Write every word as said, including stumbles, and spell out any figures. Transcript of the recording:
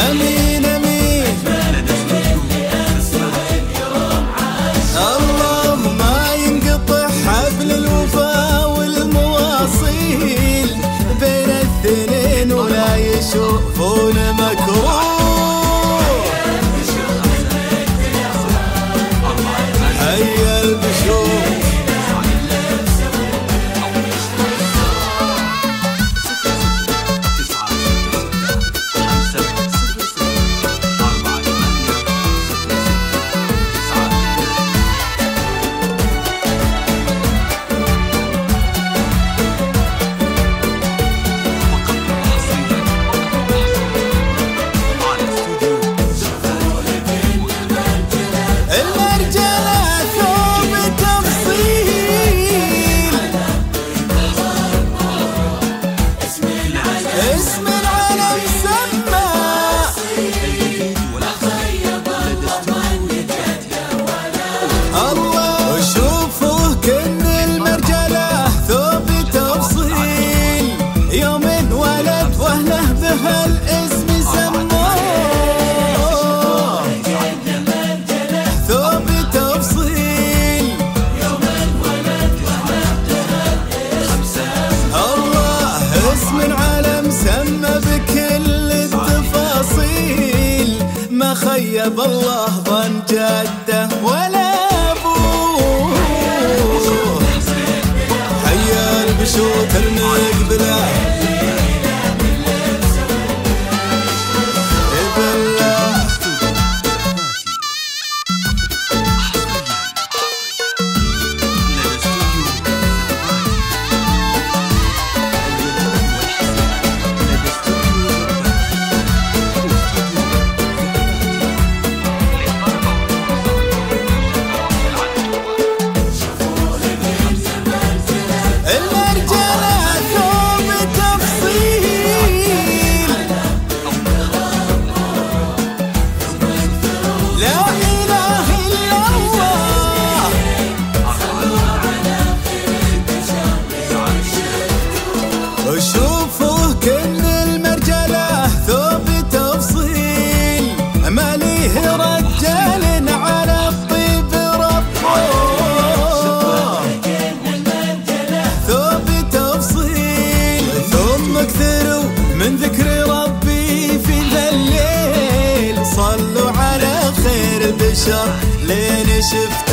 أمين أمين الله ما ينقطع حبل الوفا والمواصيل بين الاثنين ولا يشوفون مكروه. هيا البشوف اسم العالم سمى الله وشوفوه كن المرجلة ثوب تفصيل يوم ولد واهله بهالاسم سموه ثوب تفصيل يوم ولد واهله بهالاسم الله اسم العالم سمى بكل التفاصيل ما خيب الله ظن جده ولا ابوه. حيا البشوت المقبله وشوفوه كن المرجلة ثوب تفصيل ما ليه رجال على الطيب ربه ثوب تفصيل ثم اكثروا من ذكر ربي في ذا الليل صلوا على خير البشر لين شفت